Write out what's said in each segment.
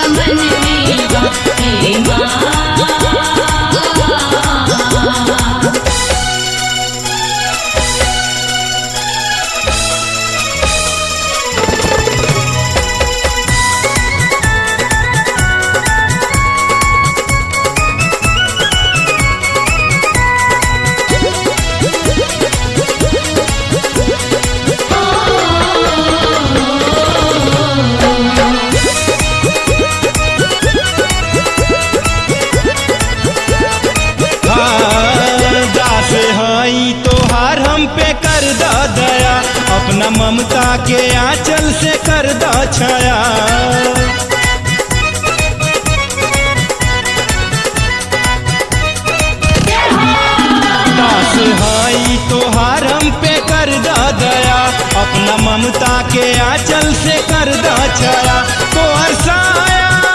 मन में बा हे माँ। अपना ममता के आंचल से कर दा छाया। दास हाई तोहार हम पे कर दा दया, अपना ममता के आंचल से कर दा छाया। तोहर साया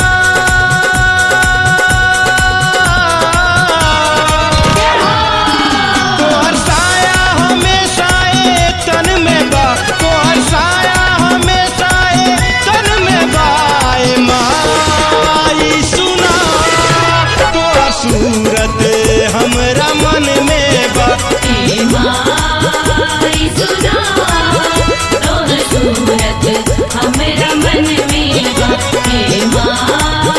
हमरा मन में बा हे माँ सुना तोहर सूरत हमरा मन में बा हे माँ।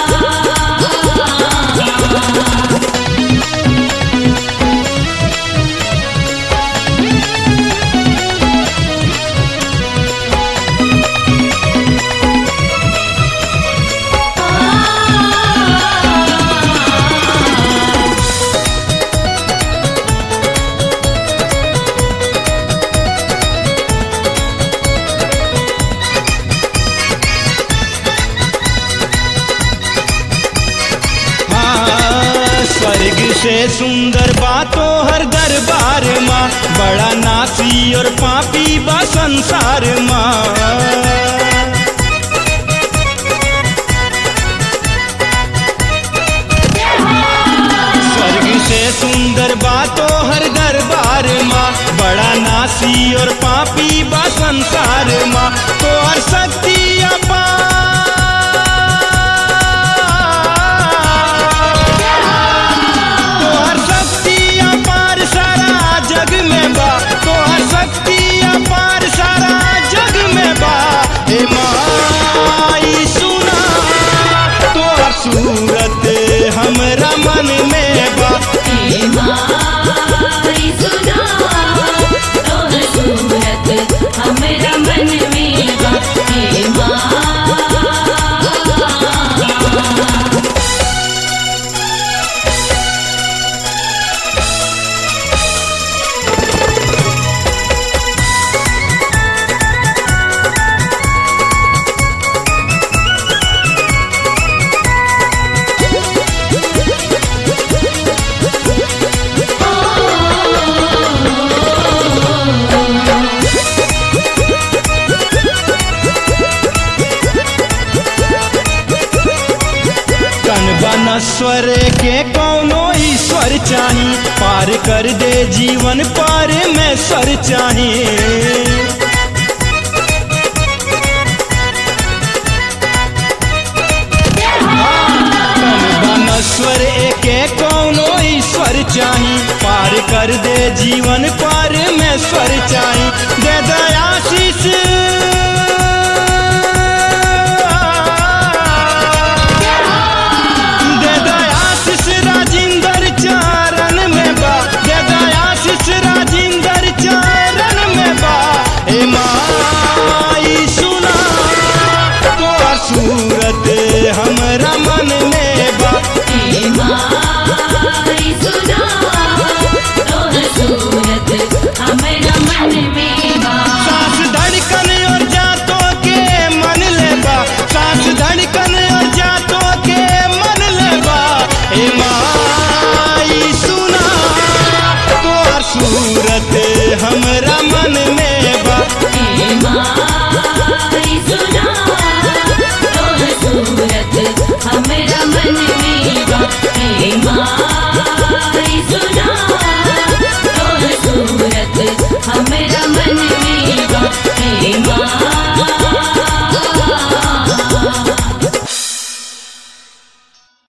स्वर्ग से सुंदर बातों हर दरबार माँ, बड़ा नासी और पापी बा संसार माँ। स्वर्ग से सुंदर बातों हर दरबार माँ, बड़ा नासी और पापी बा संसार माँ। तो हर शक्ति सूरत हमरा मन में बा हे माँ सुना तोहर सूरत हमरा मन में बा हे माँ। स्वर के कौनो ईश्वर चाही, पार कर दे जीवन पार में सर चाही। स्वर के कौनो ईश्वर चाही, पार कर दे जीवन पार में स्वर चाही। दे दयाशीष सूरत हमरा मन में बा हे माँ सुना तोहर सूरत हमरा मन में बा। सांस धड़कन और जातों के मन ले बा, सांस धड़कन और जातों के मन ले बा। हे माँ सुना तोहर सूरत हमरा मन में बा हे माँ सुना सूरत हमरा मन में बा हे माँ।